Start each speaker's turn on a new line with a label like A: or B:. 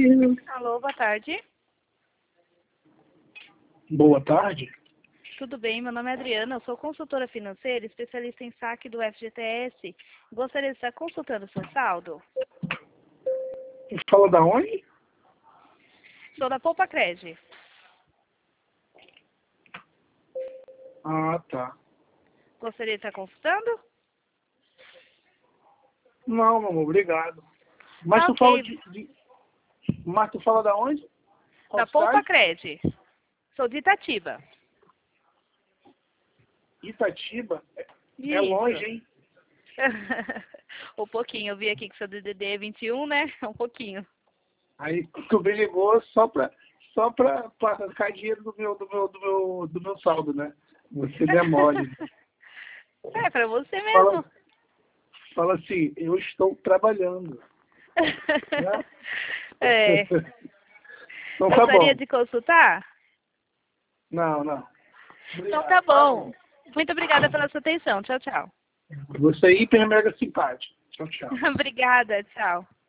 A: Alô, boa tarde.
B: Boa tarde.
A: Tudo bem? Meu nome é Adriana, eu sou consultora financeira, especialista em saque do FGTS. Gostaria de estar consultando o seu saldo?
B: Fala da onde?
A: Sou da Poupa Cred.
B: Ah, tá.
A: Gostaria de estar consultando?
B: Não, meu amor, obrigado. Mas
A: Ah,
B: tu fala
A: ok.
B: Mas tu fala da onde? Qual
A: Da Poupa
B: cidade?
A: Cred. Sou de Itatiba.
B: Itatiba? É longe,
A: Isso.
B: hein?
A: Um pouquinho, eu vi aqui que seu DDD é 21, né? Um pouquinho.
B: Aí tu me ligou só pra arrancar dinheiro do meu saldo, né? Você não é mole.
A: É, pra você
B: Fala,
A: mesmo.
B: fala assim, eu estou trabalhando. Né?
A: É.
B: Então tá
A: Gostaria
B: bom.
A: de consultar?
B: Não.
A: Então tá
B: Obrigado, tá,
A: bom.
B: amor?
A: Muito obrigada pela sua atenção. Tchau, tchau.
B: Você é hiper mega simpático. Tchau, tchau.
A: Obrigada, tchau.